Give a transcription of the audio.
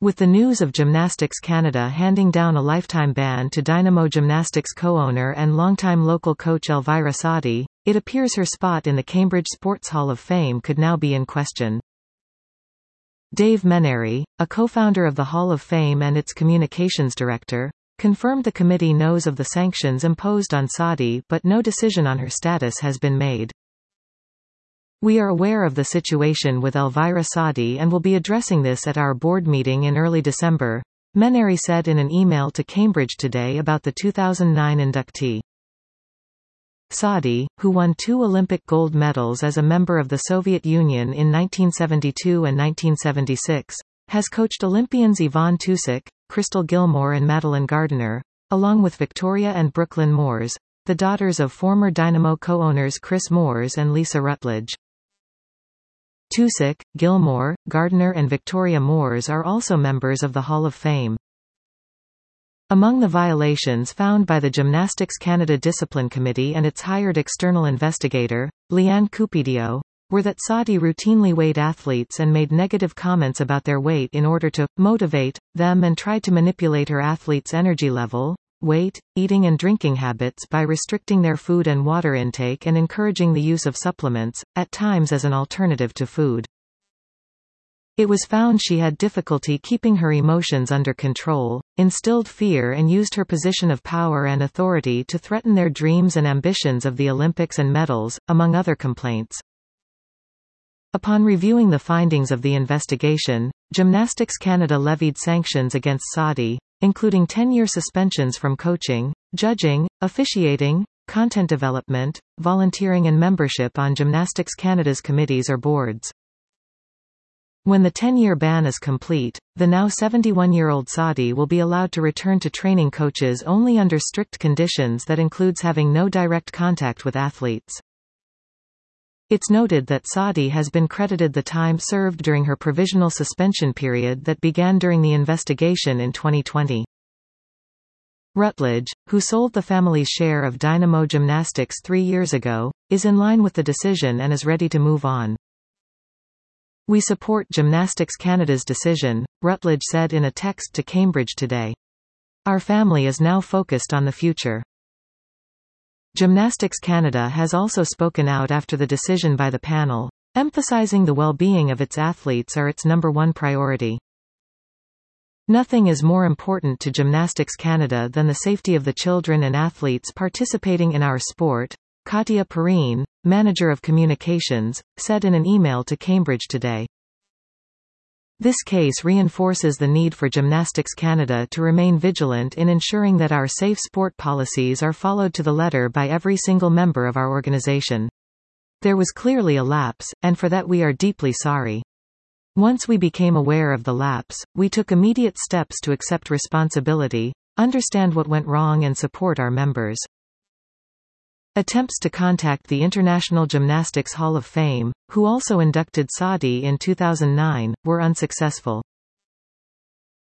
With the news of Gymnastics Canada handing down a lifetime ban to Dynamo Gymnastics co-owner and longtime local coach Elvira Sadi, it appears her spot in the Cambridge Sports Hall of Fame could now be in question. Dave Meneary, a co-founder of the Hall of Fame and its communications director, confirmed the committee knows of the sanctions imposed on Sadi but no decision on her status has been made. "We are aware of the situation with Elvira Sadi and will be addressing this at our board meeting in early December," Meneary said in an email to Cambridge Today about the 2009 inductee. Sadi, who won 2 Olympic gold medals as a member of the Soviet Union in 1972 and 1976, has coached Olympians Yvonne Tusik, Crystal Gilmore and Madeline Gardiner, along with Victoria and Brooklyn Moores, the daughters of former Dynamo co-owners Chris Moores and Lisa Rutledge. Tusik, Gilmore, Gardiner and Victoria Moores are also members of the Hall of Fame. Among the violations found by the Gymnastics Canada Discipline Committee and its hired external investigator, Leanne Cupidio, were that Sadi routinely weighed athletes and made negative comments about their weight in order to motivate them and tried to manipulate her athletes' energy level, weight, eating and drinking habits by restricting their food and water intake and encouraging the use of supplements, at times as an alternative to food. It was found she had difficulty keeping her emotions under control, instilled fear and used her position of power and authority to threaten their dreams and ambitions of the Olympics and medals, among other complaints. Upon reviewing the findings of the investigation, Gymnastics Canada levied sanctions against Sadi, including 10-year suspensions from coaching, judging, officiating, content development, volunteering and membership on Gymnastics Canada's committees or boards. When the 10-year ban is complete, the now 71-year-old Sadi will be allowed to return to training coaches only under strict conditions that includes having no direct contact with athletes. It's noted that Sadi has been credited the time served during her provisional suspension period that began during the investigation in 2020. Rutledge, who sold the family's share of Dynamo Gymnastics 3 years ago, is in line with the decision and is ready to move on. "We support Gymnastics Canada's decision," Rutledge said in a text to Cambridge Today. "Our family is now focused on the future." Gymnastics Canada has also spoken out after the decision by the panel, emphasizing the well-being of its athletes are its number one priority. "Nothing is more important to Gymnastics Canada than the safety of the children and athletes participating in our sport," Katia Perrine, manager of communications, said in an email to Cambridge Today. This case reinforces the need for Gymnastics Canada to remain vigilant in ensuring that our safe sport policies are followed to the letter by every single member of our organization. There was clearly a lapse, and for that we are deeply sorry. Once we became aware of the lapse, we took immediate steps to accept responsibility, understand what went wrong and support our members. Attempts to contact the International Gymnastics Hall of Fame, who also inducted Sadi in 2009, were unsuccessful.